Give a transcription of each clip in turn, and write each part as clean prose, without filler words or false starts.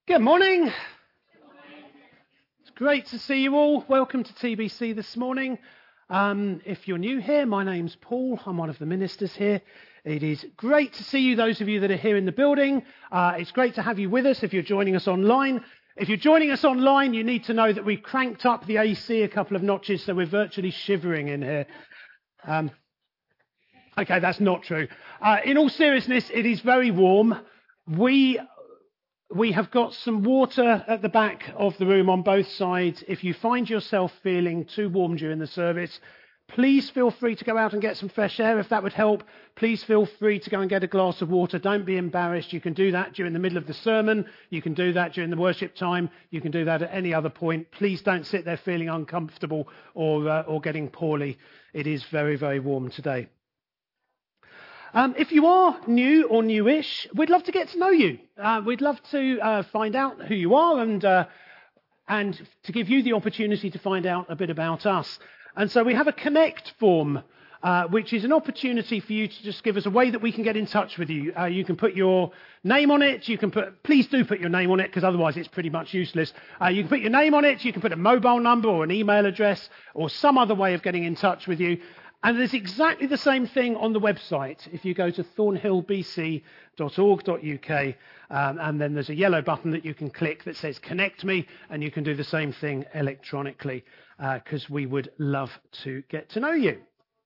Good morning. It's great to see you all. Welcome to TBC this morning. If you're new here, my name's Paul. I'm one of the ministers here. It is great to see you, those of you that are here in the building. It's great to have you with us if you're joining us online. If you're joining us online, you need to know that we've cranked up the AC a couple of notches, so we're virtually shivering in here. Okay, that's not true. In all seriousness, it is very warm. We have got some water at the back of the room on both sides. If you find yourself feeling too warm during the service, please feel free to go out and get some fresh air if that would help. Please feel free to go and get a glass of water. Don't be embarrassed. You can do that during the middle of the sermon. You can do that during the worship time. You can do that at any other point. Please don't sit there feeling uncomfortable or getting poorly. It is very, very warm today. If you are new or newish, we'd love to get to know you. We'd love to find out who you are and to give you the opportunity to find out a bit about us. And so we have a connect form, which is an opportunity for you to just give us a way that we can get in touch with you. You can put your name on it. Please do put your name on it, because otherwise it's pretty much useless. You can put your name on it. You can put a mobile number or an email address or some other way of getting in touch with you. And there's exactly the same thing on the website. If you go to thornhillbc.org.uk, and then there's a yellow button that you can click that says Connect Me, and you can do the same thing electronically, because we would love to get to know you.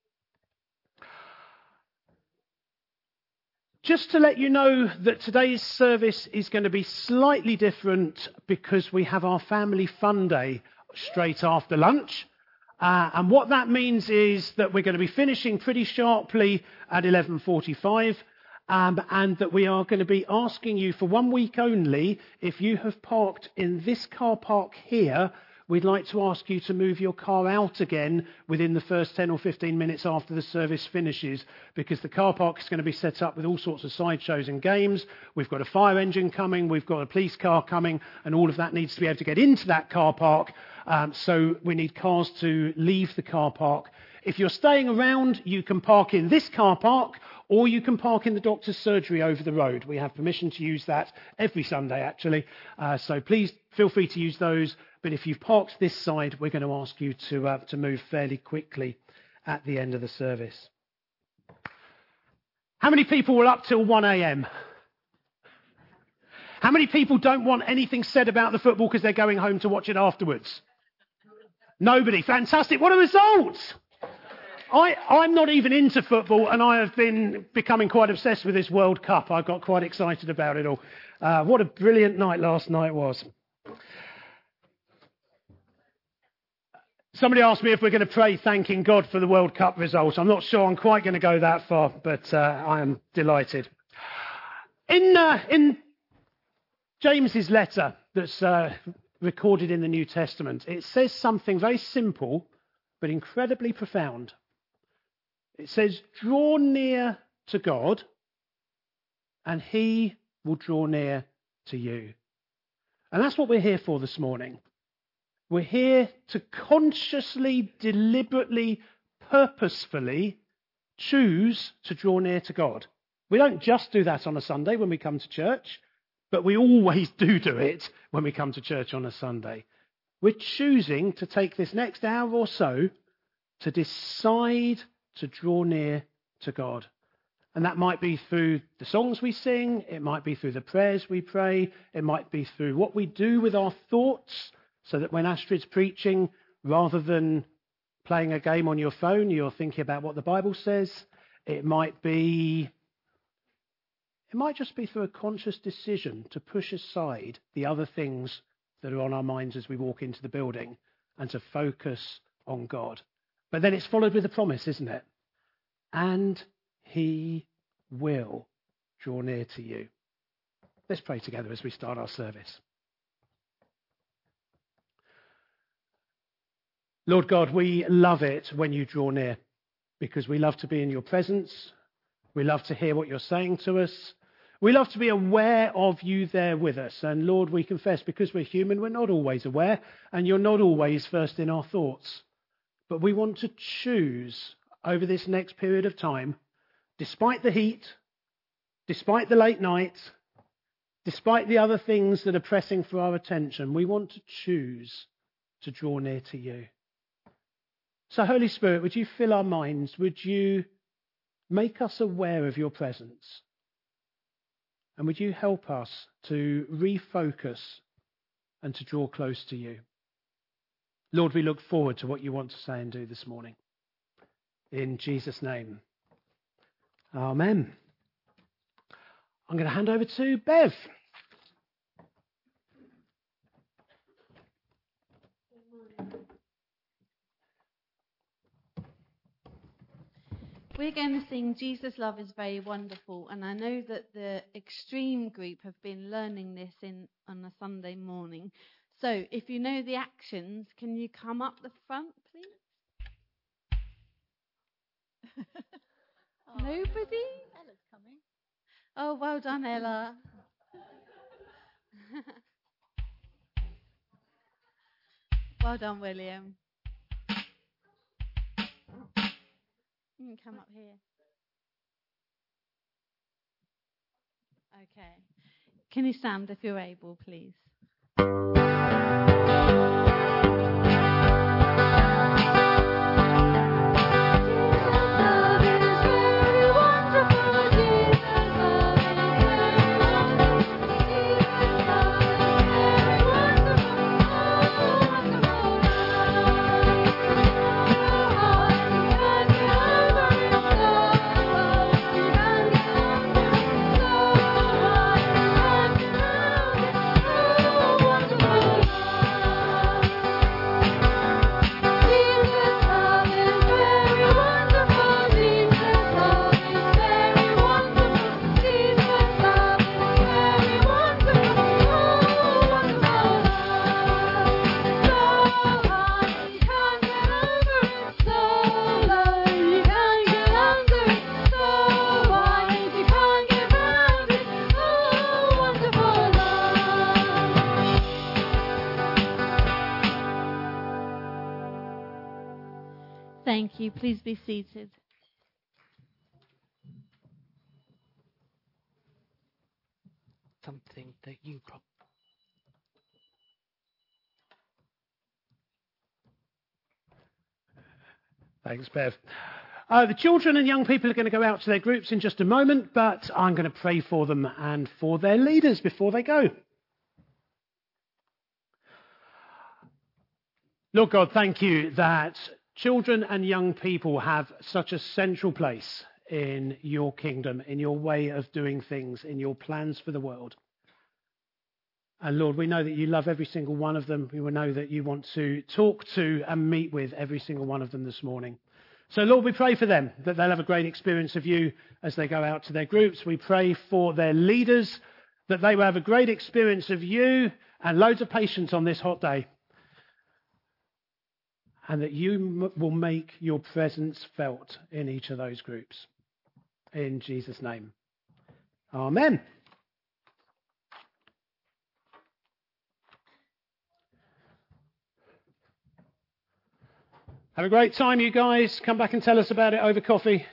Just to let you know that today's service is going to be slightly different because we have our family fun day straight after lunch. And what that means is that we're going to be finishing pretty sharply at 11:45, and that we are going to be asking you for 1 week only, if you have parked in this car park here, we'd like to ask you to move your car out again within the first 10 or 15 minutes after the service finishes, because the car park is going to be set up with all sorts of sideshows and games. We've got a fire engine coming, we've got a police car coming, and all of that needs to be able to get into that car park. So we need cars to leave the car park. If you're staying around, you can park in this car park, or you can park in the doctor's surgery over the road. We have permission to use that every Sunday, actually. So please feel free to use those. But if you've parked this side, we're going to ask you to move fairly quickly at the end of the service. How many people were up till 1 a.m.? How many people don't want anything said about the football because they're going home to watch it afterwards? Nobody. Fantastic. What a result! I'm not even into football, and I have been becoming quite obsessed with this World Cup. I got quite excited about it all. What a brilliant night last night was. Somebody asked me if we're going to pray thanking God for the World Cup result. I'm not sure I'm quite going to go that far, but I am delighted. In James's letter that's recorded in the New Testament, it says something very simple but incredibly profound. It says, draw near to God and he will draw near to you. And that's what we're here for this morning. We're here to consciously, deliberately, purposefully choose to draw near to God. We don't just do that on a Sunday when we come to church, but we always do it when we come to church on a Sunday. We're choosing to take this next hour or so to decide to draw near to God. And that might be through the songs we sing, it might be through the prayers we pray, it might be through what we do with our thoughts, so that when Astrid's preaching, rather than playing a game on your phone, you're thinking about what the Bible says. It might just be through a conscious decision to push aside the other things that are on our minds as we walk into the building and to focus on God. But then it's followed with a promise, isn't it? And he will draw near to you. Let's pray together as we start our service. Lord God, we love it when you draw near, because we love to be in your presence. We love to hear what you're saying to us. We love to be aware of you there with us. And Lord, we confess, because we're human, we're not always aware, and you're not always first in our thoughts. But we want to choose over this next period of time, despite the heat, despite the late night, Despite the other things that are pressing for our attention, we want to choose to draw near to you. So, Holy Spirit, would you fill our minds? Would you make us aware of your presence? And would you help us to refocus and to draw close to you? Lord, we look forward to what you want to say and do this morning. In Jesus' name. Amen. I'm going to hand over to Bev. We're going to sing Jesus' Love is Very Wonderful, and I know that the Extreme group have been learning this on a Sunday morning. So if you know the actions, can you come up the front, please? Nobody? Ella's coming. Oh, well done, Ella. Well done, William. You can come up here. Okay. Can you stand if you're able, please? Thank you. Please be seated. Something that you probably... Thanks, Bev. The children and young people are going to go out to their groups in just a moment, but I'm going to pray for them and for their leaders before they go. Lord God, thank you that children and young people have such a central place in your kingdom, in your way of doing things, in your plans for the world. And Lord, we know that you love every single one of them. We will know that you want to talk to and meet with every single one of them this morning. So Lord, we pray for them, that they'll have a great experience of you as they go out to their groups. We pray for their leaders, that they will have a great experience of you and loads of patience on this hot day. And that you will make your presence felt in each of those groups. In Jesus' name. Amen. Have a great time, you guys. Come back and tell us about it over coffee.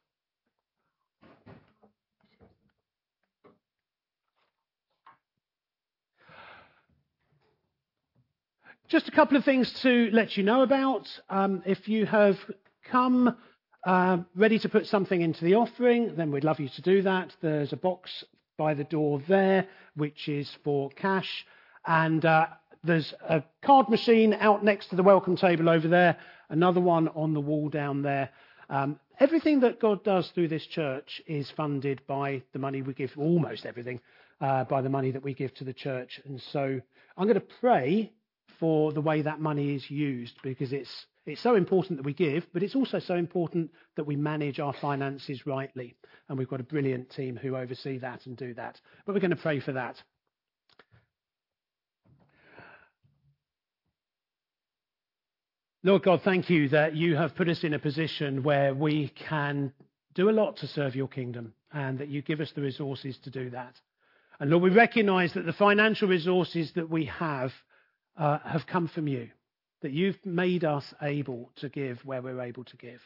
Just a couple of things to let you know about. If you have come ready to put something into the offering, then we'd love you to do that. There's a box by the door there, which is for cash. And there's a card machine out next to the welcome table over there, another one on the wall down there. Everything that God does through this church is funded by the money we give, almost everything, by the money that we give to the church. And so I'm going to pray for the way that money is used, because it's so important that we give, but it's also so important that we manage our finances rightly. And we've got a brilliant team who oversee that and do that. But we're going to pray for that. Lord God, thank you that you have put us in a position where we can do a lot to serve your kingdom, and that you give us the resources to do that. And Lord, we recognize that the financial resources that we have come from you, that you've made us able to give where we're able to give.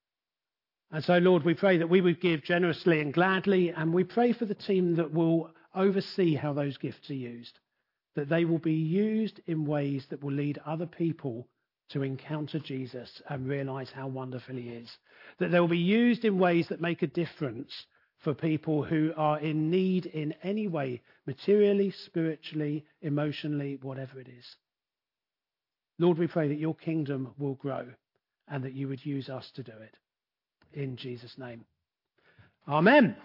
And so, Lord, we pray that we would give generously and gladly, and we pray for the team that will oversee how those gifts are used, that they will be used in ways that will lead other people to encounter Jesus and realize how wonderful he is, that they will be used in ways that make a difference for people who are in need in any way, materially, spiritually, emotionally, whatever it is. Lord, we pray that your kingdom will grow and that you would use us to do it. In Jesus' name. Amen.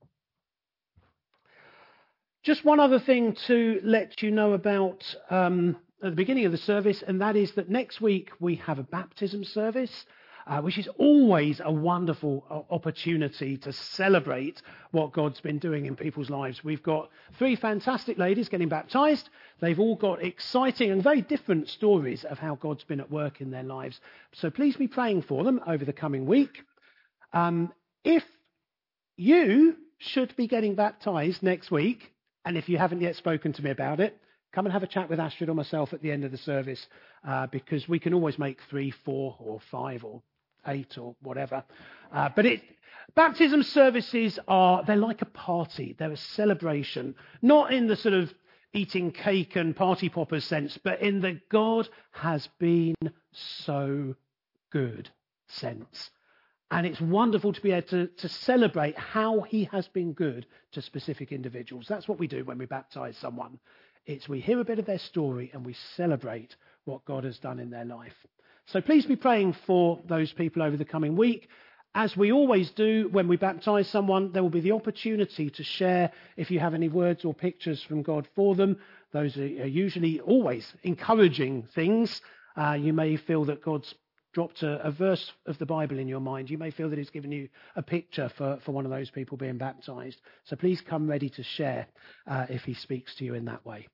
Just one other thing to let you know about at the beginning of the service, and that is that next week we have a baptism service, which is always a wonderful opportunity to celebrate what God's been doing in people's lives. We've got 3 fantastic ladies getting baptized. They've all got exciting and very different stories of how God's been at work in their lives. So please be praying for them over the coming week. If you should be getting baptized next week, and if you haven't yet spoken to me about it, come and have a chat with Astrid or myself at the end of the service, because we can always make 3, 4 or 5 or 8 or whatever. Baptism services they're like a party. They're a celebration, not in the sort of eating cake and party poppers sense, but in the God has been so good sense. And it's wonderful to be able to celebrate how he has been good to specific individuals. That's what we do when we baptize someone. We hear a bit of their story and we celebrate what God has done in their life. So please be praying for those people over the coming week. As we always do when we baptize someone, there will be the opportunity to share if you have any words or pictures from God for them. Those are usually always encouraging things. You may feel that God's dropped a verse of the Bible in your mind. You may feel that he's given you a picture for one of those people being baptized. So please come ready to share if he speaks to you in that way.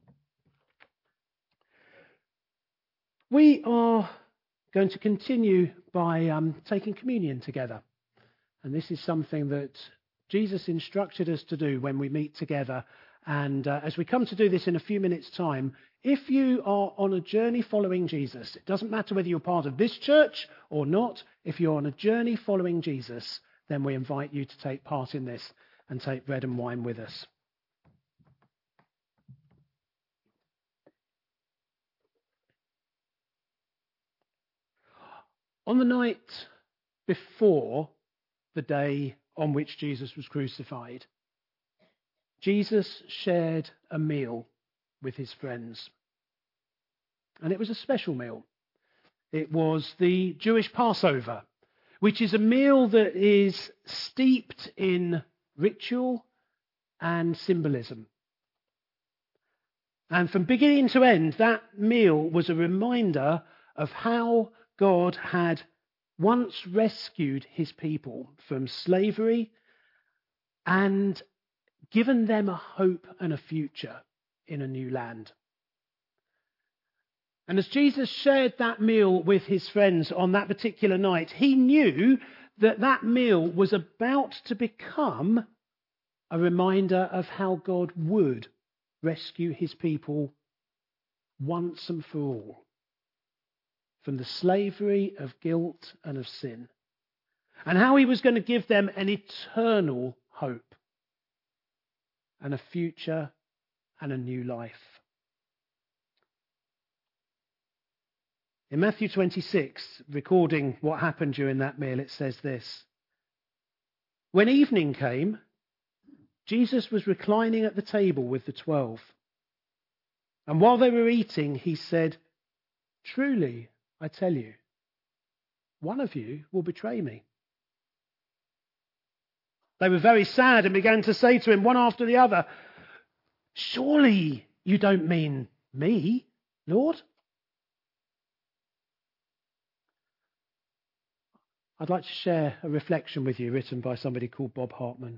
We are going to continue by taking communion together. And this is something that Jesus instructed us to do when we meet together. And as we come to do this in a few minutes' time, if you are on a journey following Jesus, it doesn't matter whether you're part of this church or not, if you're on a journey following Jesus, then we invite you to take part in this and take bread and wine with us. On the night before the day on which Jesus was crucified, Jesus shared a meal with his friends. And it was a special meal. It was the Jewish Passover, which is a meal that is steeped in ritual and symbolism. And from beginning to end, that meal was a reminder of how God had once rescued his people from slavery and given them a hope and a future in a new land. And as Jesus shared that meal with his friends on that particular night, he knew that that meal was about to become a reminder of how God would rescue his people once and for all from the slavery of guilt and of sin, and how he was going to give them an eternal hope and a future and a new life. In Matthew 26, recording what happened during that meal, it says this: When evening came, Jesus was reclining at the table with the 12. And while they were eating, he said, "Truly, I tell you, one of you will betray me." They were very sad and began to say to him one after the other, "Surely you don't mean me, Lord?" I'd like to share a reflection with you written by somebody called Bob Hartman.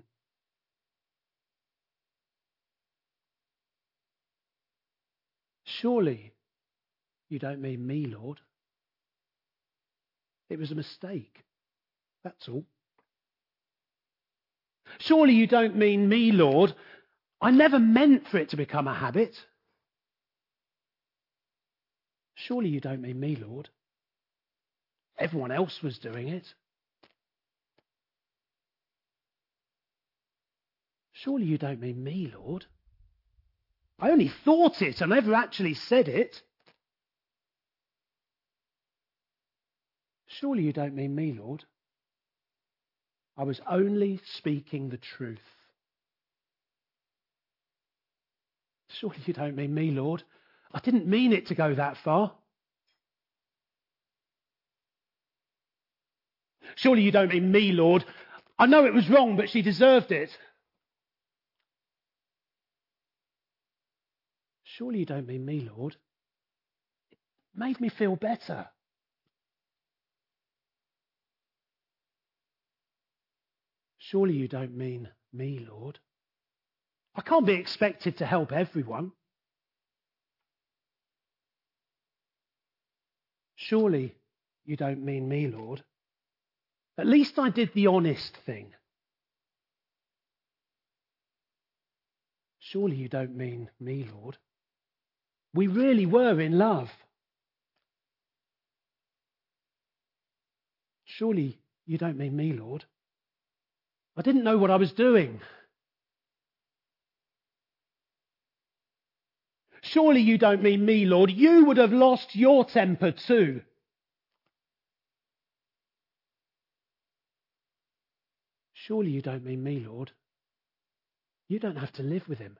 Surely you don't mean me, Lord. It was a mistake. That's all. Surely you don't mean me, Lord. I never meant for it to become a habit. Surely you don't mean me, Lord. Everyone else was doing it. Surely you don't mean me, Lord. I only thought it, I never actually said it. Surely you don't mean me, Lord. I was only speaking the truth. Surely you don't mean me, Lord. I didn't mean it to go that far. Surely you don't mean me, Lord. I know it was wrong, but she deserved it. Surely you don't mean me, Lord. It made me feel better. Surely you don't mean me, Lord. I can't be expected to help everyone. Surely you don't mean me, Lord. At least I did the honest thing. Surely you don't mean me, Lord. We really were in love. Surely you don't mean me, Lord. I didn't know what I was doing. Surely you don't mean me, Lord. You would have lost your temper too. Surely you don't mean me, Lord. You don't have to live with him.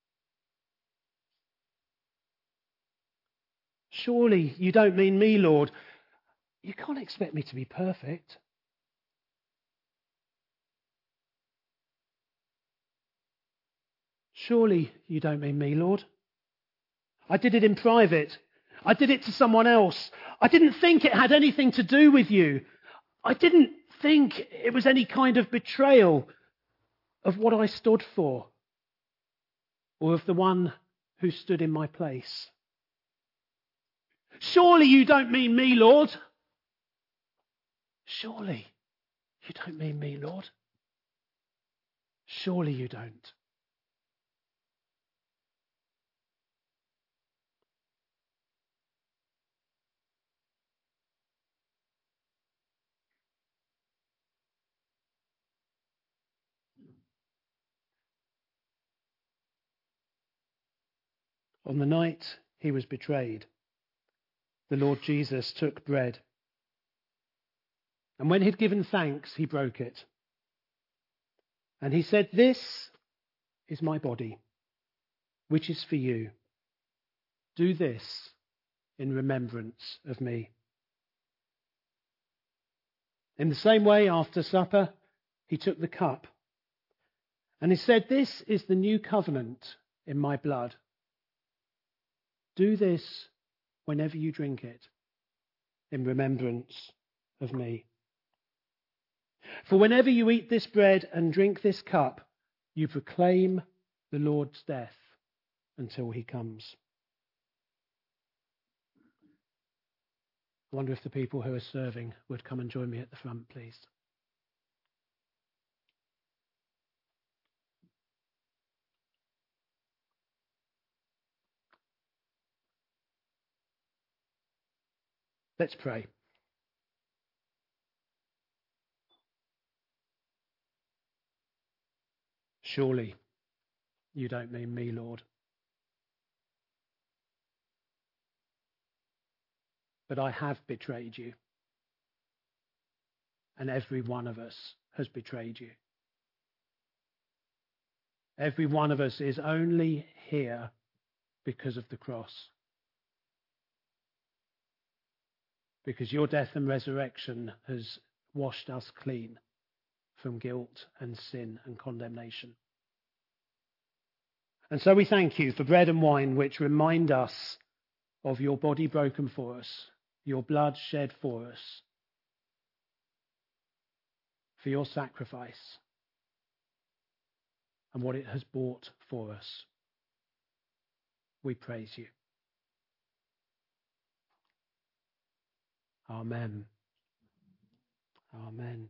Surely you don't mean me, Lord. You can't expect me to be perfect. Surely you don't mean me, Lord. I did it in private. I did it to someone else. I didn't think it had anything to do with you. I didn't think it was any kind of betrayal of what I stood for or of the one who stood in my place. Surely you don't mean me, Lord. Surely you don't mean me, Lord. Surely you don't. On the night he was betrayed, the Lord Jesus took bread. And when he'd given thanks, he broke it. And he said, "This is my body, which is for you. Do this in remembrance of me." In the same way, after supper, he took the cup. And he said, "This is the new covenant in my blood. Do this whenever you drink it in remembrance of me. For whenever you eat this bread and drink this cup, you proclaim the Lord's death until he comes." I wonder if the people who are serving would come and join me at the front, please. Let's pray. Surely you don't mean me, Lord. But I have betrayed you. And every one of us has betrayed you. Every one of us is only here because of the cross. Because your death and resurrection has washed us clean from guilt and sin and condemnation. And so we thank you for bread and wine, which remind us of your body broken for us, your blood shed for us, for your sacrifice and what it has bought for us. We praise you. Amen. Amen.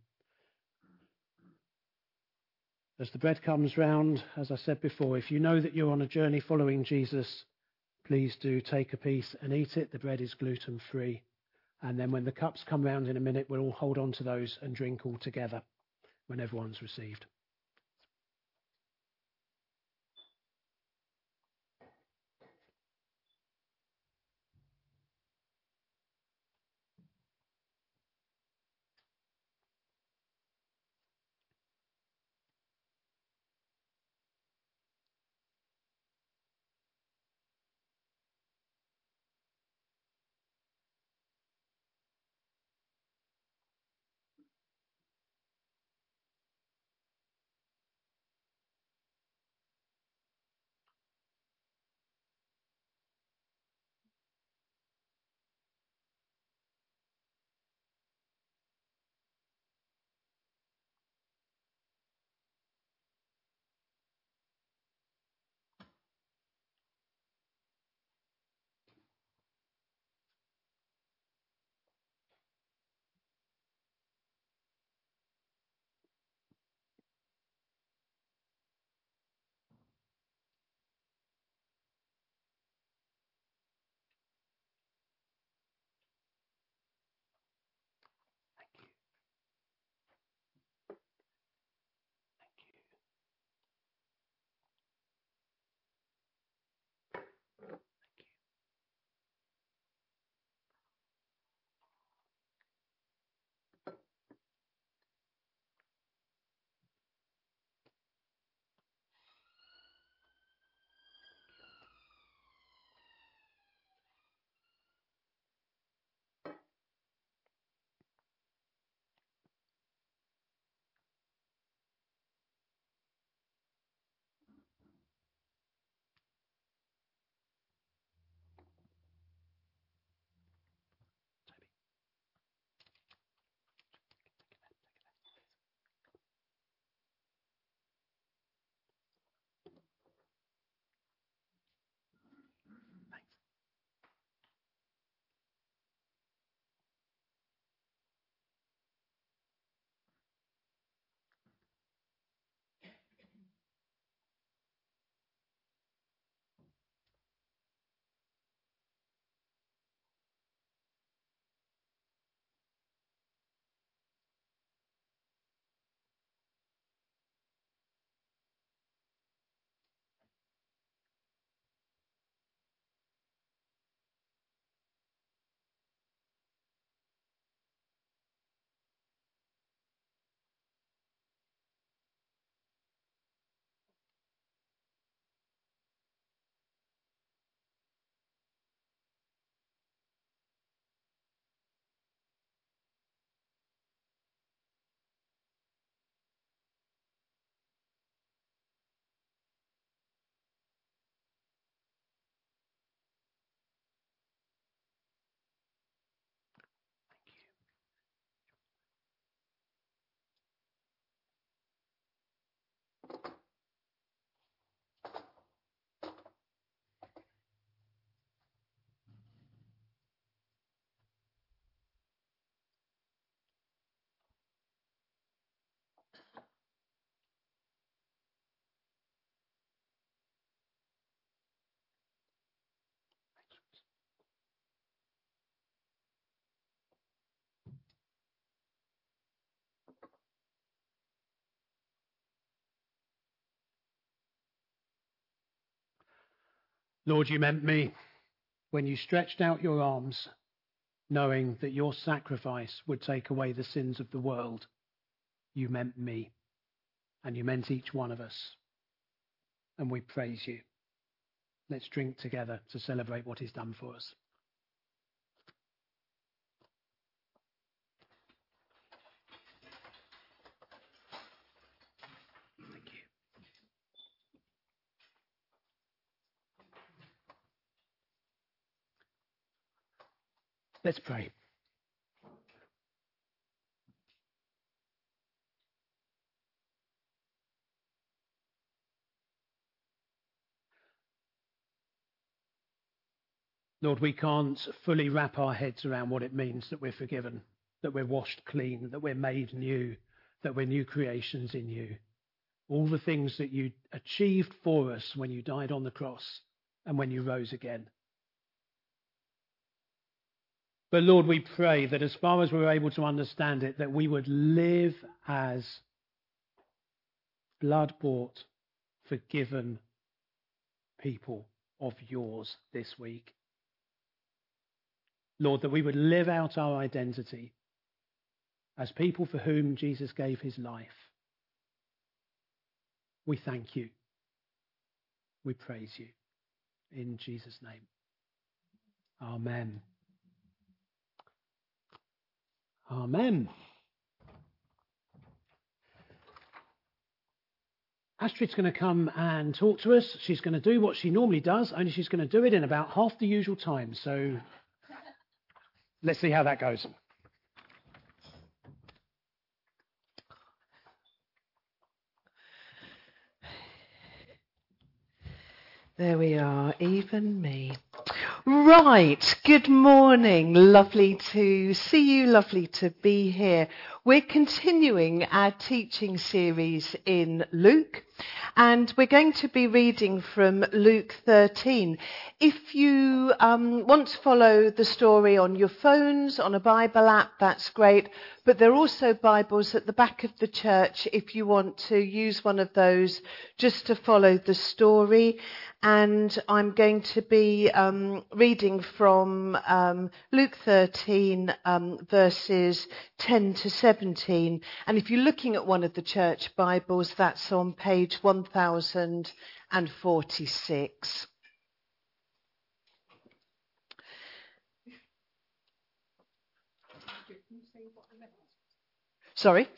As the bread comes round, as I said before, if you know that you're on a journey following Jesus, please do take a piece and eat it. The bread is gluten-free. And then when the cups come round in a minute, we'll all hold on to those and drink all together when everyone's received. Lord, you meant me when you stretched out your arms, knowing that your sacrifice would take away the sins of the world. You meant me, and you meant each one of us. And we praise you. Let's drink together to celebrate what he's done for us. Thank you. Let's pray. Lord, we can't fully wrap our heads around what it means that we're forgiven, that we're washed clean, that we're made new, that we're new creations in you. All the things that you achieved for us when you died on the cross and when you rose again. But Lord, we pray that as far as we're able to understand it, that we would live as blood-bought, forgiven people of yours this week. Lord, that we would live out our identity as people for whom Jesus gave his life. We thank you. We praise you. In Jesus' name. Amen. Amen. Astrid's going to come and talk to us. She's going to do what she normally does, only she's going to do it in about half the usual time. So let's see how that goes. There we are, even me. Right, good morning. Lovely to see you, lovely to be here. We're continuing our teaching series in Luke, and we're going to be reading from Luke 13. If you want to follow the story on your phones, on a Bible app, that's great. But there are also Bibles at the back of the church if you want to use one of those just to follow the story. And I'm going to be reading from Luke 13, verses 10 to 17. And if you're looking at one of the church Bibles, that's on page 1046. Sorry?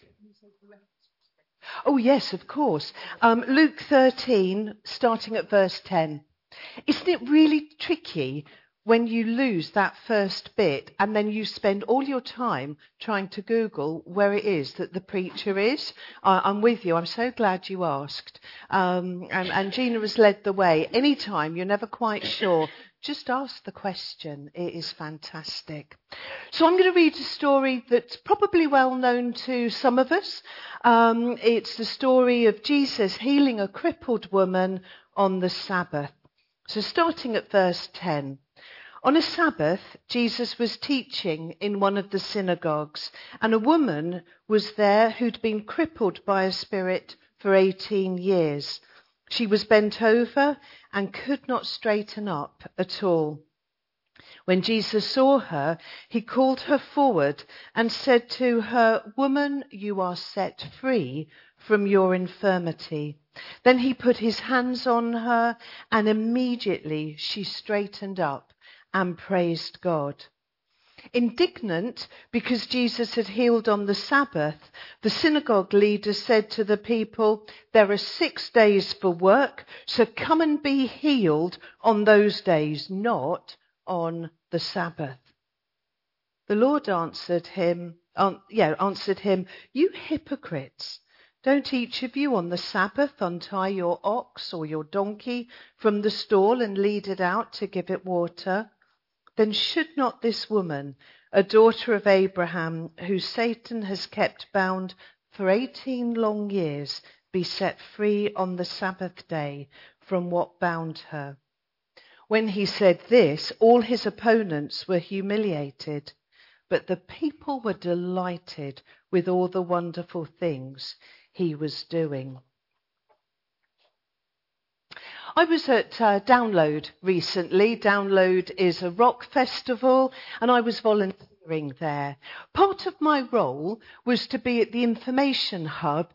Oh, yes, of course. Luke 13, starting at verse 10. Isn't it really tricky when you lose that first bit and then you spend all your time trying to Google where it is that the preacher is? I'm with you. I'm so glad you asked. And Gina has led the way. Anytime you're never quite sure, just ask the question. It is fantastic. So I'm going to read a story that's probably well known to some of us. It's the story of Jesus healing a crippled woman on the Sabbath. So starting at verse 10. On a Sabbath, Jesus was teaching in one of the synagogues, and a woman was there who'd been crippled by a spirit for 18 years. She was bent over and could not straighten up at all. When Jesus saw her, he called her forward and said to her, "Woman, you are set free from your infirmity." Then he put his hands on her, and immediately she straightened up and praised God. Indignant because Jesus had healed on the Sabbath, the synagogue leader said to the people, "There are 6 days for work, so come and be healed on those days, not on the Sabbath." The Lord answered him, "You hypocrites! Don't each of you on the Sabbath untie your ox or your donkey from the stall and lead it out to give it water? Then should not this woman, a daughter of Abraham, who Satan has kept bound for 18 long years, be set free on the Sabbath day from what bound her?" When he said this, all his opponents were humiliated, but the people were delighted with all the wonderful things he was doing. I was at Download recently. Download is a rock festival, and I was volunteering there. Part of my role was to be at the information hub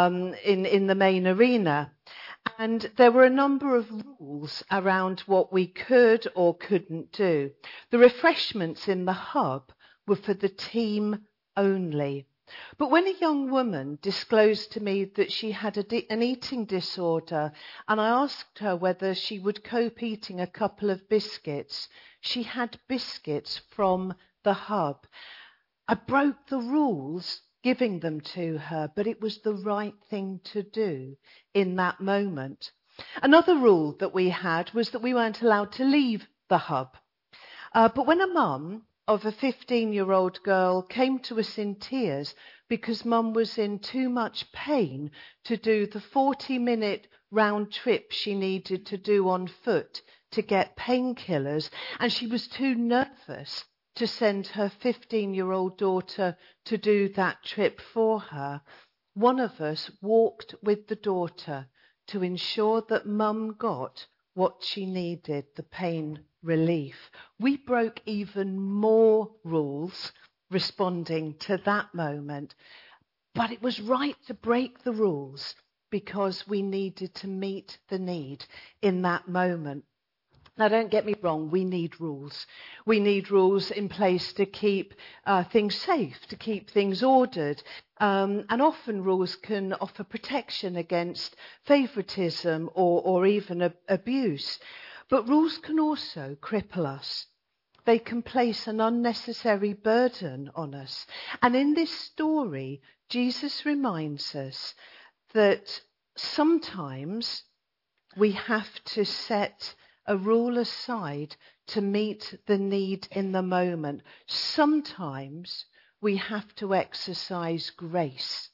in the main arena. And there were a number of rules around what we could or couldn't do. The refreshments in the hub were for the team only. But when a young woman disclosed to me that she had an eating disorder, and I asked her whether she would cope eating a couple of biscuits, she had biscuits from the hub. I broke the rules giving them to her, but it was the right thing to do in that moment. Another rule that we had was that we weren't allowed to leave the hub. But when a mum of a 15-year-old girl came to us in tears because mum was in too much pain to do the 40-minute round trip she needed to do on foot to get painkillers, and she was too nervous to send her 15-year-old daughter to do that trip for her, one of us walked with the daughter to ensure that mum got what she needed, the pain relief. We broke even more rules responding to that moment, but it was right to break the rules because we needed to meet the need in that moment. Now, don't get me wrong, we need rules. We need rules in place to keep things safe, to keep things ordered. And often rules can offer protection against favouritism or even abuse. But rules can also cripple us. They can place an unnecessary burden on us. And in this story, Jesus reminds us that sometimes we have to set a rule aside to meet the need in the moment. Sometimes we have to exercise grace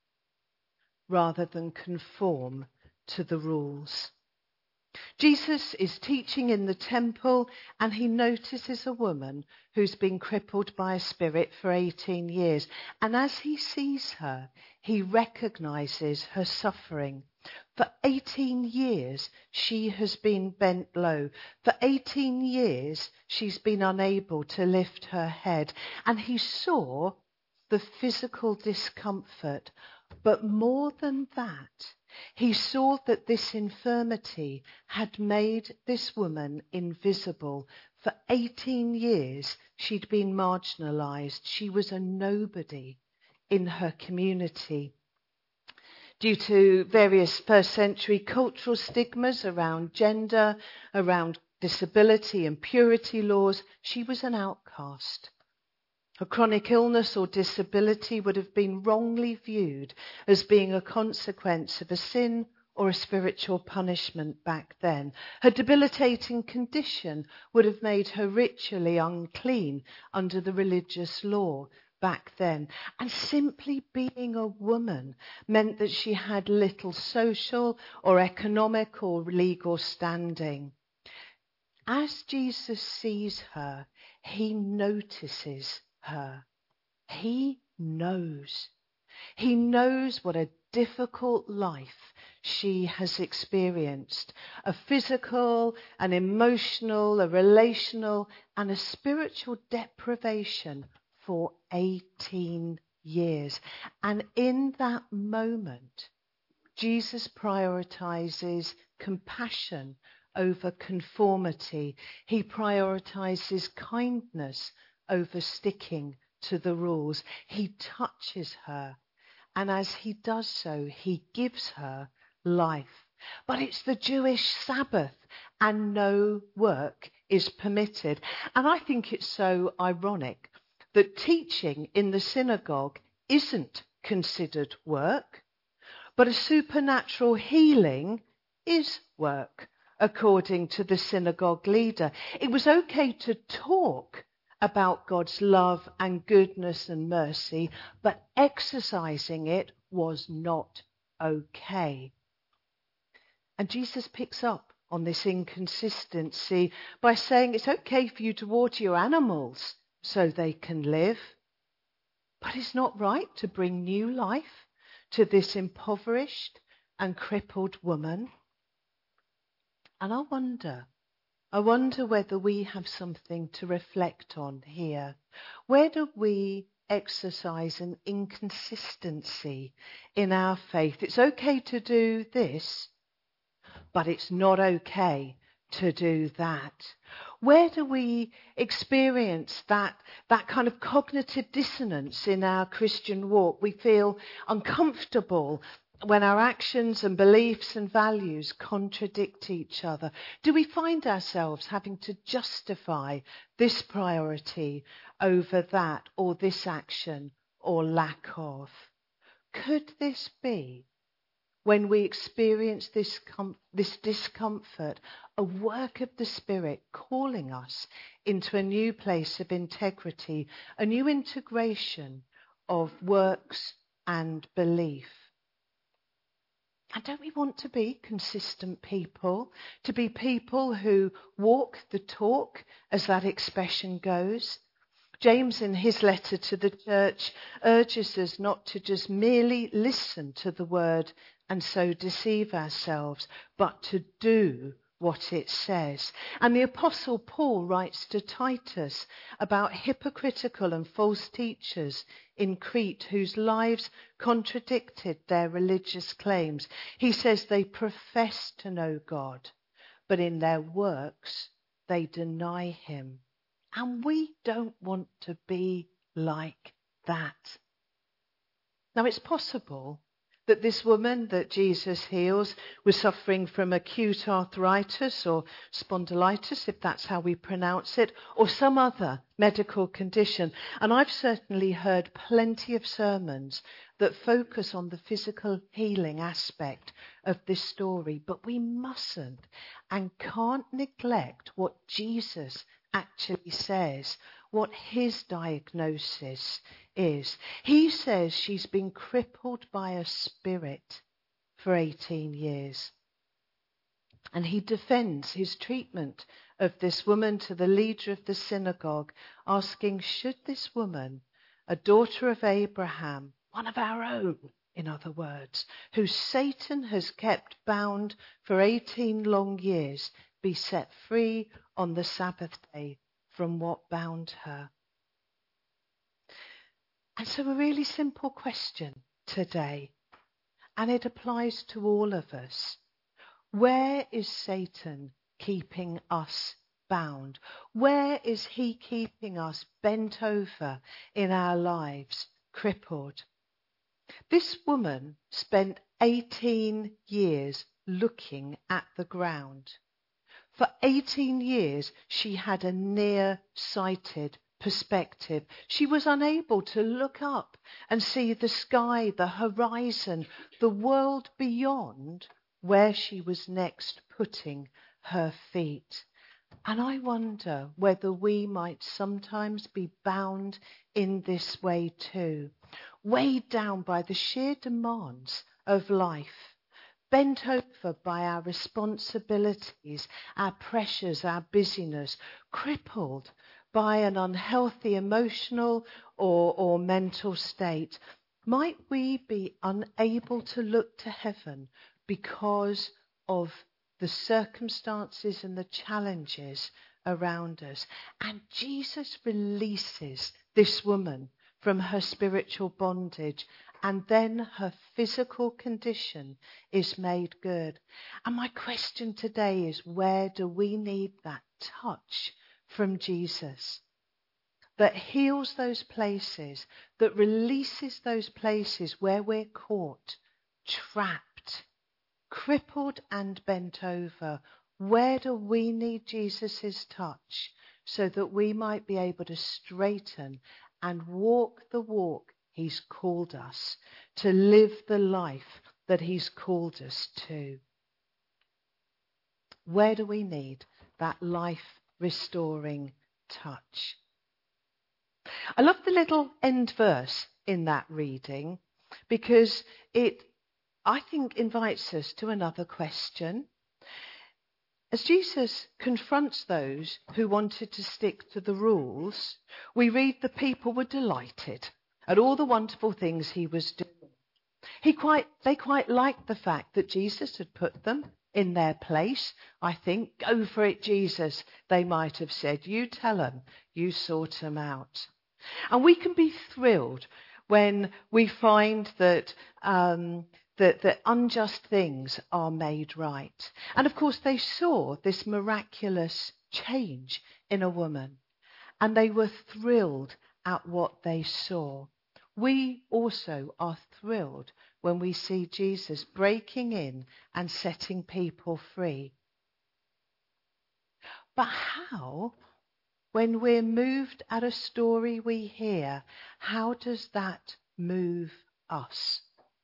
rather than conform to the rules. Jesus is teaching in the temple, and he notices a woman who's been crippled by a spirit for 18 years. And as he sees her, he recognizes her suffering. For 18 years, she has been bent low. For 18 years, she's been unable to lift her head. And he saw the physical discomfort. But more than that, he saw that this infirmity had made this woman invisible. For 18 years, she'd been marginalized. She was a nobody in her community. Due to various first century cultural stigmas around gender, around disability and purity laws, she was an outcast. Her chronic illness or disability would have been wrongly viewed as being a consequence of a sin or a spiritual punishment back then. Her debilitating condition would have made her ritually unclean under the religious law back then. And simply being a woman meant that she had little social or economic or legal standing. As Jesus sees her, he notices her. He knows. He knows what a difficult life she has experienced. A physical, an emotional, a relational, and a spiritual deprivation for 18 years. And in that moment, Jesus prioritizes compassion over conformity. He prioritizes kindness over sticking to the rules. He touches her, and as he does so, he gives her life. But it's the Jewish Sabbath, and no work is permitted. And I think it's so ironic that teaching in the synagogue isn't considered work, but a supernatural healing is work, according to the synagogue leader. It was okay to talk about God's love and goodness and mercy, but exercising it was not okay. And Jesus picks up on this inconsistency by saying it's okay for you to water your animals so they can live, but it's not right to bring new life to this impoverished and crippled woman. And I wonder whether we have something to reflect on here. Where do we exercise an inconsistency in our faith? It's okay to do this, but it's not okay to do that. Where do we experience that kind of cognitive dissonance in our Christian walk? We feel uncomfortable when our actions and beliefs and values contradict each other. Do we find ourselves having to justify this priority over that, or this action or lack of? Could this be, when we experience this discomfort, a work of the Spirit calling us into a new place of integrity, a new integration of works and belief? And don't we want to be consistent people? To be people who walk the talk, as that expression goes? James, in his letter to the church, urges us not to just merely listen to the word and so deceive ourselves, but to do what it says. And the Apostle Paul writes to Titus about hypocritical and false teachers in Crete whose lives contradicted their religious claims. He says they profess to know God, but in their works they deny him. And we don't want to be like that. Now, it's possible that this woman that Jesus heals was suffering from acute arthritis or spondylitis, if that's how we pronounce it, or some other medical condition. And I've certainly heard plenty of sermons that focus on the physical healing aspect of this story. But we mustn't and can't neglect what Jesus actually says, what his diagnosis is. He says she's been crippled by a spirit for 18 years. And he defends his treatment of this woman to the leader of the synagogue, asking, should this woman, a daughter of Abraham, one of our own, in other words, who Satan has kept bound for 18 long years, be set free on the Sabbath day from what bound her? And so a really simple question today, and it applies to all of us. Where is Satan keeping us bound? Where is he keeping us bent over in our lives, crippled? This woman spent 18 years looking at the ground. For 18 years, she had a near-sighted perspective. She was unable to look up and see the sky, the horizon, the world beyond where she was next putting her feet. And I wonder whether we might sometimes be bound in this way too, weighed down by the sheer demands of life, bent over by our responsibilities, our pressures, our busyness, crippled by an unhealthy emotional or mental state. Might we be unable to look to heaven because of the circumstances and the challenges around us? And Jesus releases this woman from her spiritual bondage, and then her physical condition is made good. And my question today is, where do we need that touch from Jesus that heals those places, that releases those places where we're caught, trapped, crippled and bent over? Where do we need Jesus' touch so that we might be able to straighten and walk the walk he's called us, to live the life that he's called us to? Where do we need that life-restoring touch? I love the little end verse in that reading because it, I think, invites us to another question. As Jesus confronts those who wanted to stick to the rules, we read the people were delighted at all the wonderful things he was doing. They quite liked the fact that Jesus had put them in their place. I think, go for it, Jesus, they might have said. You tell them, you sort them out. And we can be thrilled when we find that that unjust things are made right. And of course, they saw this miraculous change in a woman, and they were thrilled at what they saw. We also are thrilled when we see Jesus breaking in and setting people free. But how, when we're moved at a story we hear, how does that move us?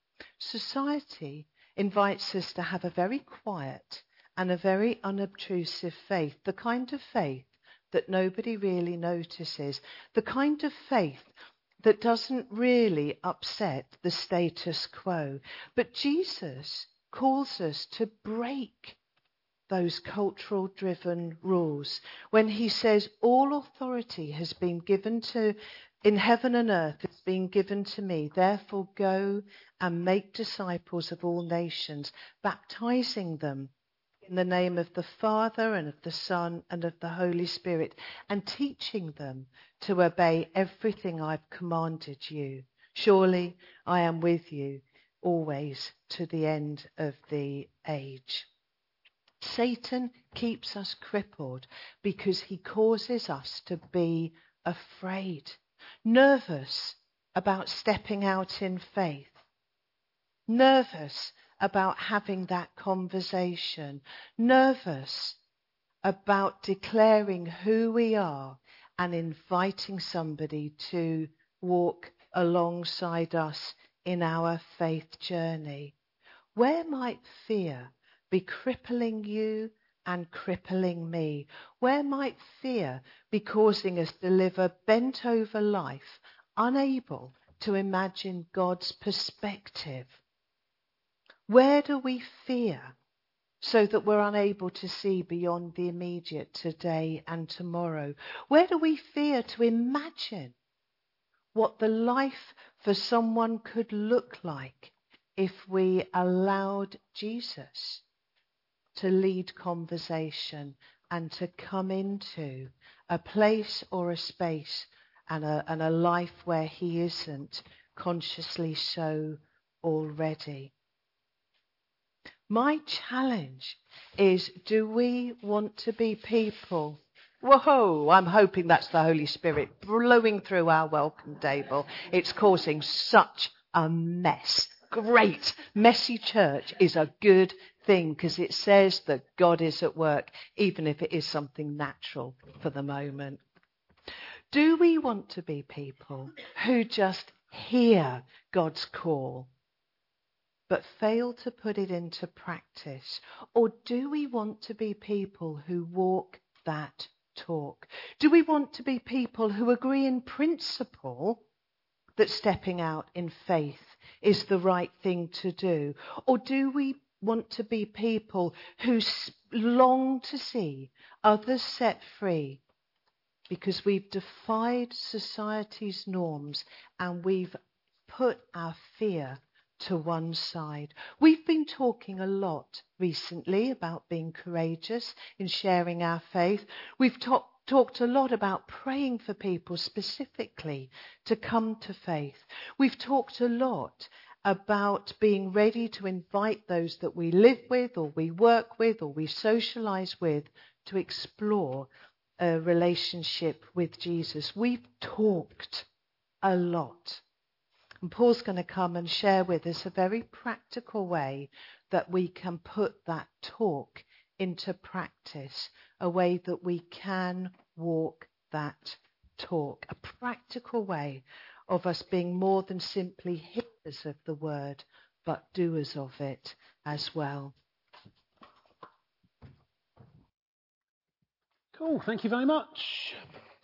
Society invites us to have a very quiet and a very unobtrusive faith, the kind of faith that nobody really notices, the kind of faith that doesn't really upset the status quo. But Jesus calls us to break those cultural driven rules when he says all authority has been given to in heaven and earth, has been given to me. Therefore go and make disciples of all nations, baptizing them in the name of the Father and of the Son and of the Holy Spirit, and teaching them to obey everything I've commanded you. Surely I am with you always to the end of the age. Satan keeps us crippled because he causes us to be afraid, nervous about stepping out in faith, nervous about having that conversation, nervous about declaring who we are and inviting somebody to walk alongside us in our faith journey. Where might fear be crippling you and crippling me? Where might fear be causing us to live a bent over life, unable to imagine God's perspective? Where do we fear so that we're unable to see beyond the immediate today and tomorrow? Where do we fear to imagine what the life for someone could look like if we allowed Jesus to lead conversation and to come into a place or a space and a life where he isn't consciously so already? My challenge is, do we want to be people? Whoa, I'm hoping that's the Holy Spirit blowing through our welcome table. It's causing such a mess. Great. Messy church is a good thing because it says that God is at work, even if it is something natural for the moment. Do we want to be people who just hear God's call but fail to put it into practice? Or do we want to be people who walk that talk? Do we want to be people who agree in principle that stepping out in faith is the right thing to do? Or do we want to be people who long to see others set free because we've defied society's norms and we've put our fear to one side? We've been talking a lot recently about being courageous in sharing our faith. We've talked a lot about praying for people specifically to come to faith. We've talked a lot about being ready to invite those that we live with or we work with or we socialize with to explore a relationship with Jesus. We've talked a lot. And Paul's going to come and share with us a very practical way that we can put that talk into practice, a way that we can walk that talk, a practical way of us being more than simply hearers of the word, but doers of it as well. Cool, thank you very much.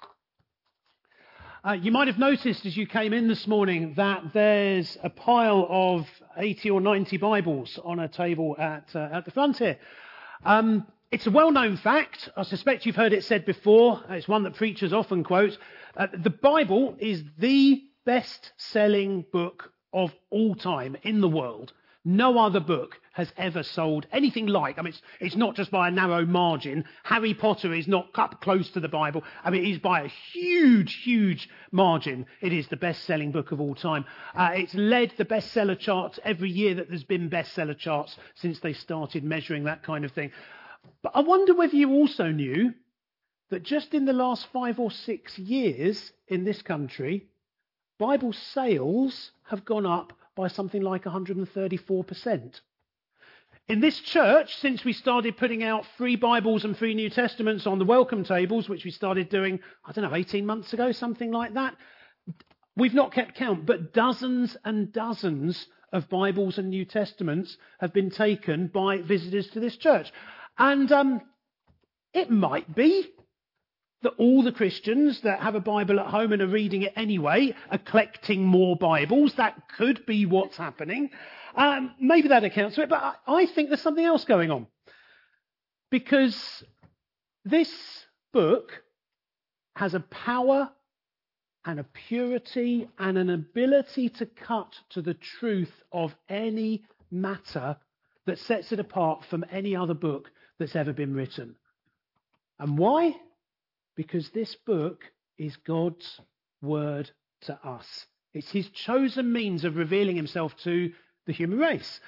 You might have noticed as you came in this morning that there's a pile of 80 or 90 Bibles on a table at the front here. It's a well-known fact. I suspect you've heard it said before. It's one that preachers often quote. The Bible is the best-selling book of all time in the world. No other book has ever sold anything like. I mean, it's not just by a narrow margin. Harry Potter is not up close to the Bible. I mean, it is by a huge, huge margin. It is the best-selling book of all time. It's led the bestseller charts every year that there's been bestseller charts since they started measuring that kind of thing. But I wonder whether you also knew that just in the last 5 or 6 years in this country, Bible sales have gone up by something like 134%. In this church, since we started putting out free Bibles and free New Testaments on the welcome tables, which we started doing, 18 months ago, something like that, we've not kept count, but dozens and dozens of Bibles and New Testaments have been taken by visitors to this church. And it might be that all the Christians that have a Bible at home and are reading it anyway are collecting more Bibles. That could be what's happening. Maybe that accounts for it, but I think there's something else going on. Because this book has a power and a purity and an ability to cut to the truth of any matter that sets it apart from any other book that's ever been written. And why? Because this book is God's word to us. It's his chosen means of revealing himself to the human race.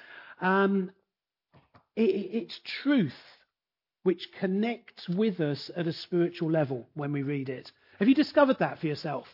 It's truth which connects with us at a spiritual level when we read it. Have you discovered that for yourself?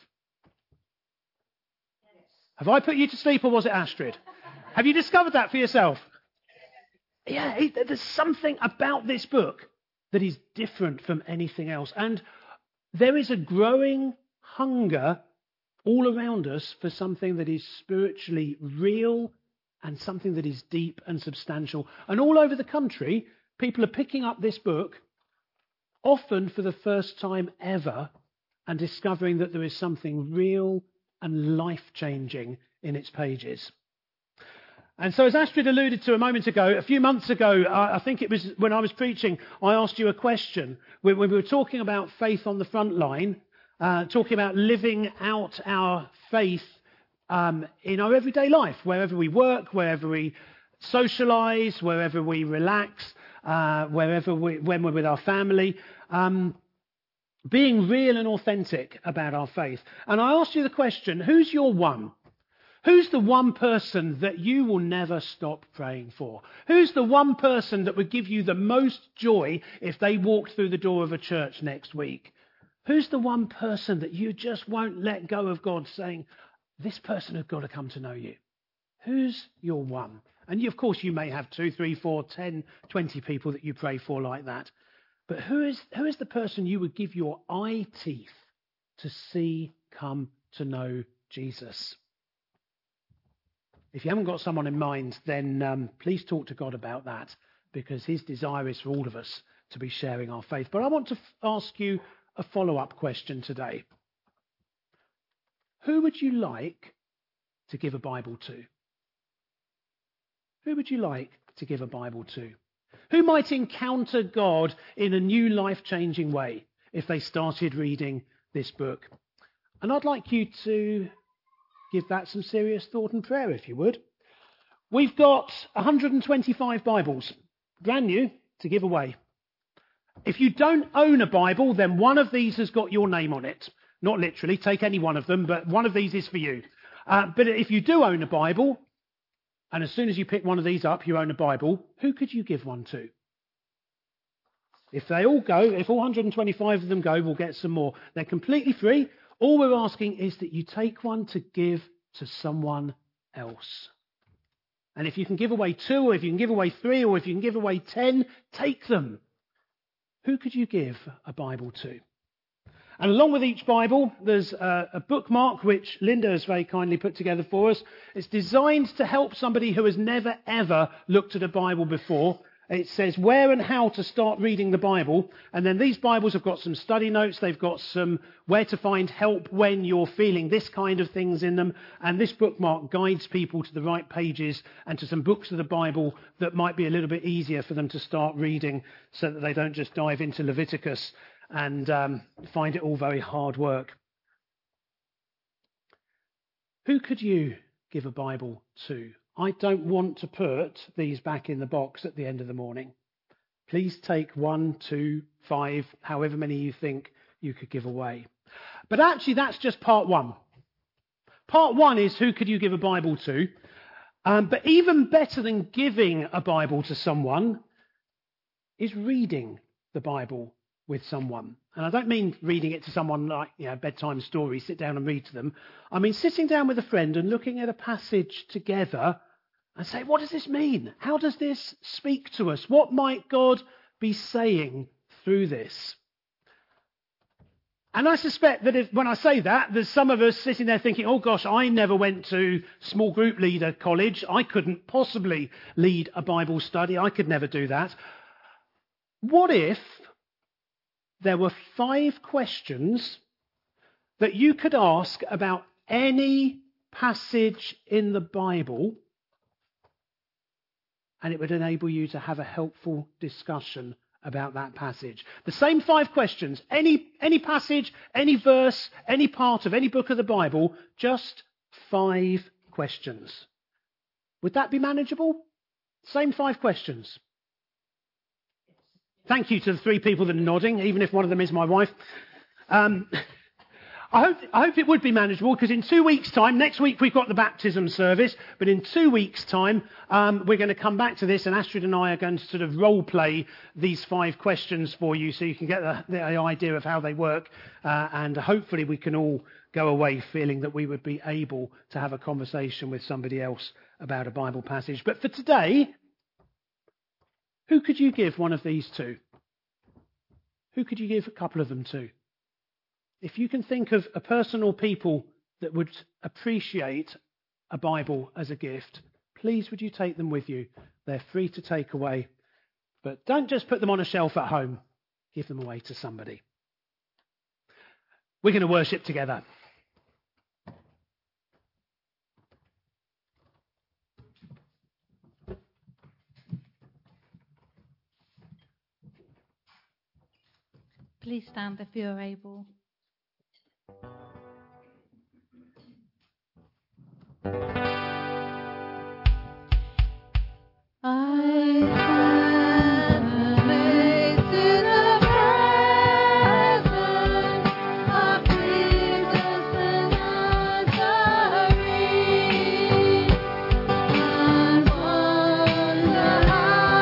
Yes. Have I put you to sleep, or was it Astrid? Have you discovered that for yourself? Yeah, there's something about this book that is different from anything else. And there is a growing hunger all around us for something that is spiritually real and something that is deep and substantial. And all over the country, people are picking up this book, often for the first time ever, and discovering that there is something real and life-changing in its pages. And so, as Astrid alluded to a moment ago, a few months ago, I think it was when I was preaching, I asked you a question. When we were talking about faith on the front line, talking about living out our faith in our everyday life, wherever we work, wherever we socialise, wherever we relax, when we're with our family, being real and authentic about our faith. And I asked you the question, who's your one? Who's the one person that you will never stop praying for? Who's the one person that would give you the most joy if they walked through the door of a church next week? Who's the one person that you just won't let go of God saying, this person has got to come to know you? Who's your one? And of course, you may have 2, 3, 4, 10, 20 people that you pray for like that. But who is the person you would give your eye teeth to see come to know Jesus? If you haven't got someone in mind, then please talk to God about that, because his desire is for all of us to be sharing our faith. But I want to ask you a follow-up question today. Who would you like to give a Bible to? Who would you like to give a Bible to? Who might encounter God in a new life-changing way if they started reading this book? And I'd like you to give that some serious thought and prayer, if you would. We've got 125 Bibles, brand new, to give away. If you don't own a Bible, then one of these has got your name on it. Not literally, take any one of them, but one of these is for you. But if you do own a Bible, and as soon as you pick one of these up, you own a Bible, who could you give one to? If they all go, if all 125 of them go, we'll get some more. They're completely free. All we're asking is that you take one to give to someone else. And if you can give away 2, or if you can give away 3, or if you can give away 10, take them. Who could you give a Bible to? And along with each Bible, there's a bookmark which Linda has very kindly put together for us. It's designed to help somebody who has never, ever looked at a Bible before. It says where and how to start reading the Bible. And then these Bibles have got some study notes. They've got some where to find help when you're feeling this kind of things in them. And this bookmark guides people to the right pages and to some books of the Bible that might be a little bit easier for them to start reading, so that they don't just dive into Leviticus and find it all very hard work. Who could you give a Bible to? I don't want to put these back in the box at the end of the morning. Please take 1, 2, 5, however many you think you could give away. But actually, that's just part one. Part one is who could you give a Bible to? But even better than giving a Bible to someone is reading the Bible with someone. And I don't mean reading it to someone like, bedtime stories, sit down and read to them. I mean sitting down with a friend and looking at a passage together and say, what does this mean? How does this speak to us? What might God be saying through this? And I suspect that when I say that, there's some of us sitting there thinking, oh gosh, I never went to small group leader college. I couldn't possibly lead a Bible study. I could never do that. What if there were 5 questions that you could ask about any passage in the Bible, and it would enable you to have a helpful discussion about that passage? The same 5 questions, any passage, any verse, any part of any book of the Bible, just 5 questions. Would that be manageable? Same 5 questions. Thank you to the 3 people that are nodding, even if one of them is my wife. I hope it would be manageable, because in 2 weeks' time, next week we've got the baptism service, but in 2 weeks' time we're going to come back to this, and Astrid and I are going to sort of role play these 5 questions for you so you can get the idea of how they work, and hopefully we can all go away feeling that we would be able to have a conversation with somebody else about a Bible passage. But for today, who could you give one of these to? Who could you give a couple of them to? If you can think of a person or people that would appreciate a Bible as a gift, please would you take them with you? They're free to take away. But don't just put them on a shelf at home. Give them away to somebody. We're going to worship together. Please stand if you're able.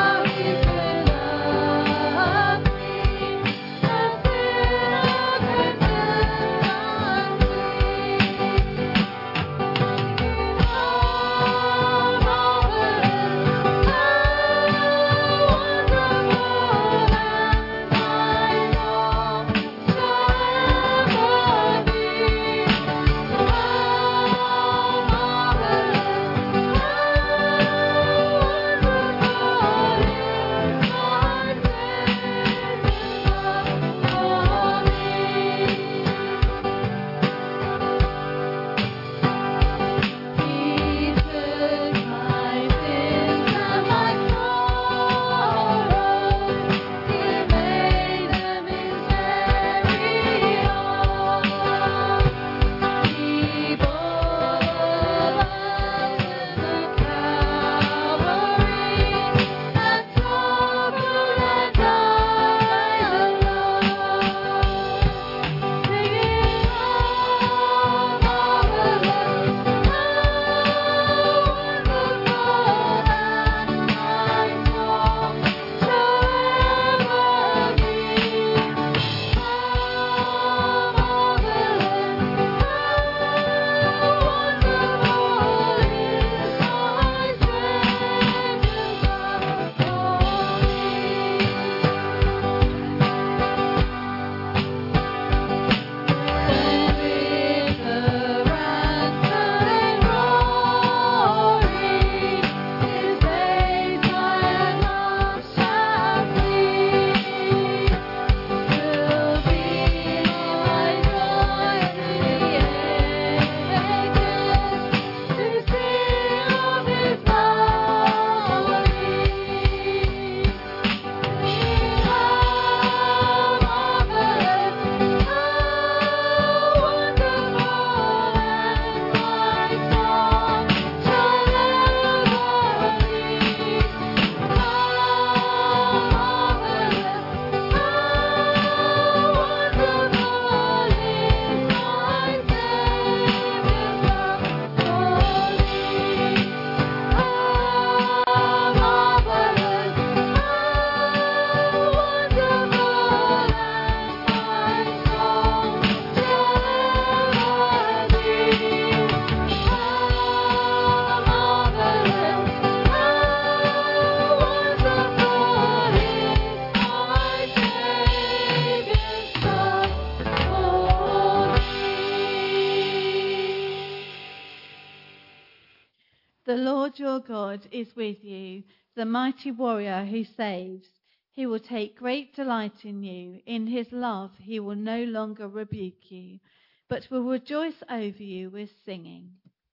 I The Lord your God is with you, the mighty warrior who saves. He will take great delight in you. In his love he will no longer rebuke you, but will rejoice over you with singing.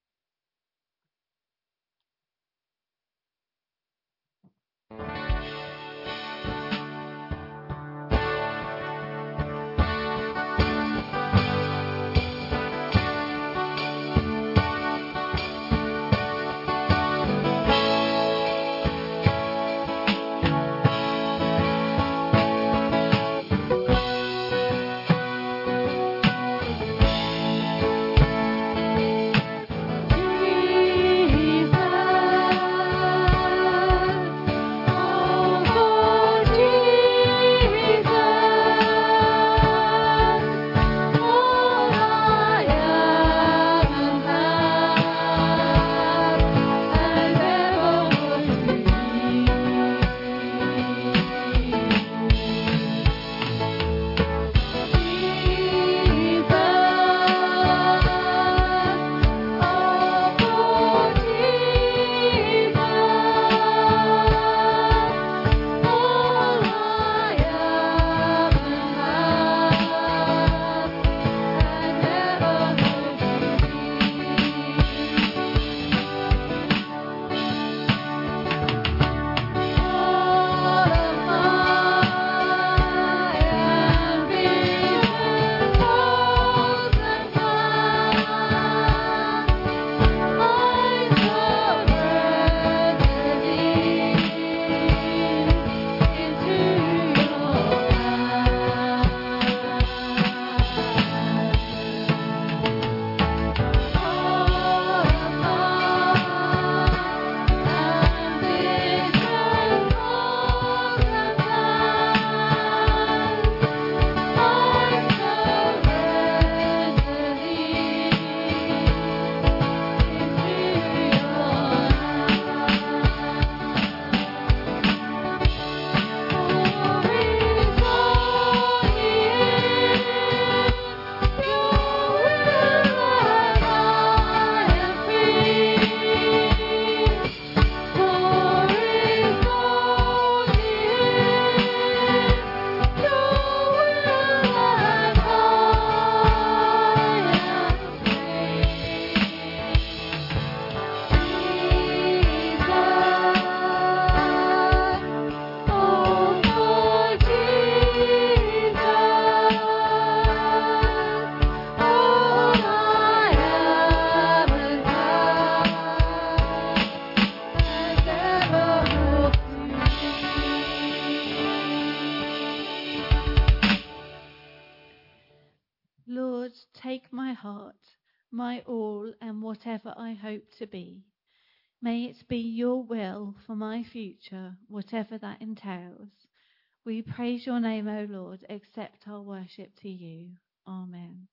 Lord, take my heart, my all, and whatever I hope to be. May it be your will for my future, whatever that entails. We praise your name, O Lord. Accept our worship to you. Amen.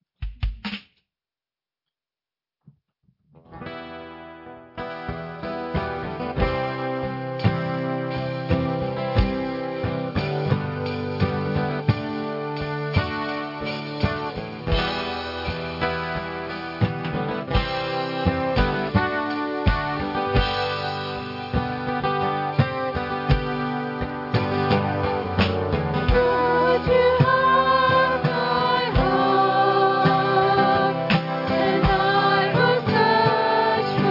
And I will search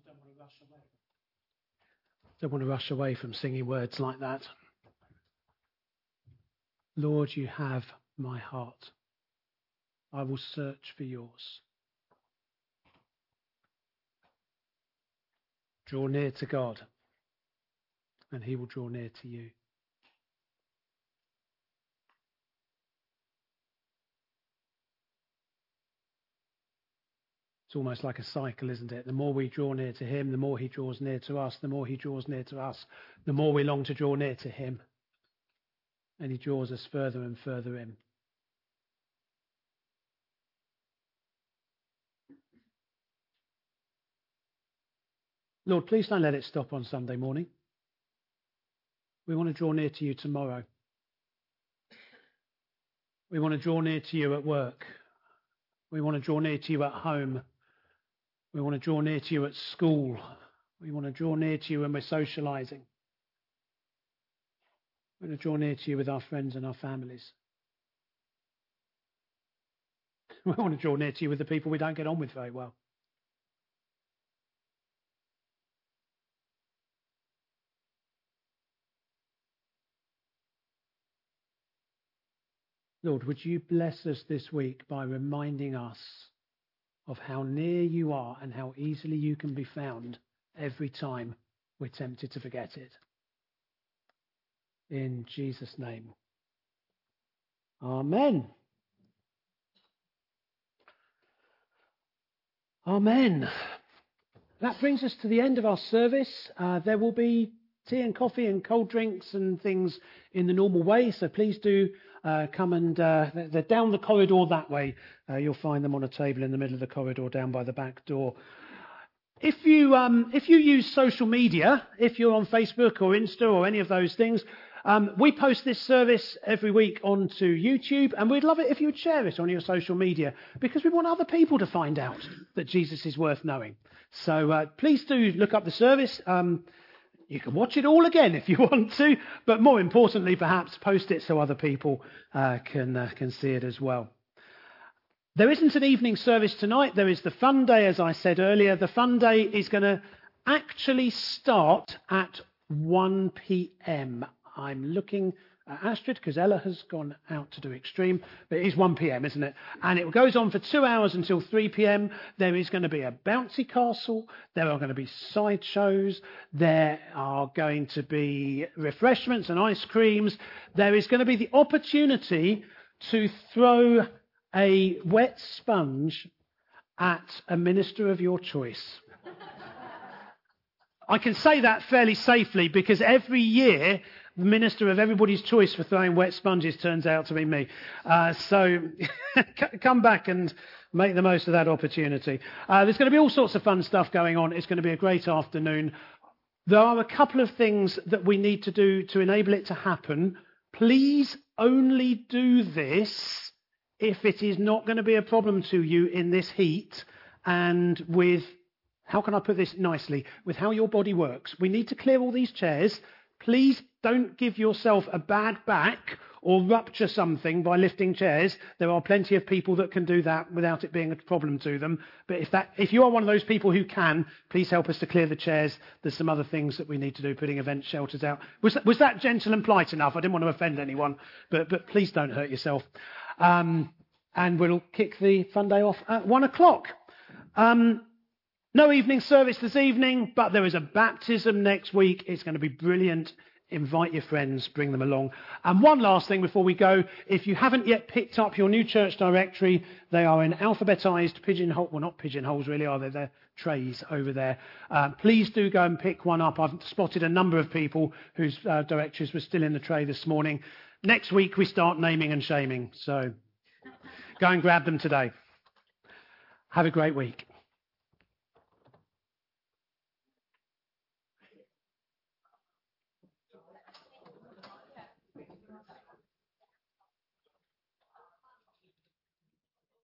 Don't want to rush away from singing words like that. Lord, you have my heart. I will search for yours. Draw near to God, and he will draw near to you. It's almost like a cycle, isn't it? The more we draw near to him, the more he draws near to us. The more he draws near to us, the more we long to draw near to him. And he draws us further and further in. Lord, please don't let it stop on Sunday morning. We want to draw near to you tomorrow. We want to draw near to you at work. We want to draw near to you at home. We want to draw near to you at school. We want to draw near to you when we're socializing. We want to draw near to you with our friends and our families. We want to draw near to you with the people we don't get on with very well. Lord, would you bless us this week by reminding us of how near you are and how easily you can be found every time we're tempted to forget it. In Jesus' name. Amen. Amen. That brings us to the end of our service. There will be tea and coffee and cold drinks and things in the normal way, so please do come and they're down the corridor that way. You'll find them on a table in the middle of the corridor down by the back door. If you use social media, if you're on Facebook or Insta or any of those things, we post this service every week onto YouTube, and we'd love it if you would share it on your social media, because we want other people to find out that Jesus is worth knowing. So please do look up the service. You can watch it all again if you want to, but more importantly, perhaps post it so other people can see it as well. There isn't an evening service tonight. There is the fun day, as I said earlier. The fun day is going to actually start at 1 p.m. I'm looking at Astrid because Ella has gone out to do extreme, but it is 1 p.m, isn't it? And it goes on for 2 hours until 3 p.m. There is going to be a bouncy castle. There are going to be sideshows. There are going to be refreshments and ice creams. There is going to be the opportunity to throw a wet sponge at a minister of your choice. I can say that fairly safely because every year the minister of everybody's choice for throwing wet sponges turns out to be me. So come back and make the most of that opportunity. There's going to be all sorts of fun stuff going on. It's going to be a great afternoon. There are a couple of things that we need to do to enable it to happen. Please only do this if it is not going to be a problem to you in this heat and with, how can I put this nicely, with how your body works. We need to clear all these chairs. Please don't give yourself a bad back or rupture something by lifting chairs. There are plenty of people that can do that without it being a problem to them. But if you are one of those people who can, please help us to clear the chairs. There's some other things that we need to do, putting event shelters out. Was that gentle and polite enough? I didn't want to offend anyone, but please don't hurt yourself. And we'll kick the fun day off at 1 o'clock. No evening service this evening, but there is a baptism next week. It's going to be brilliant. Invite your friends, bring them along. And one last thing before we go, if you haven't yet picked up your new church directory, they are in alphabetized pigeonhole, well, not pigeonholes really, are they? They're trays over there. Please do go and pick one up. I've spotted a number of people whose directories were still in the tray this morning. Next week we start naming and shaming, so go and grab them today. Have a great week.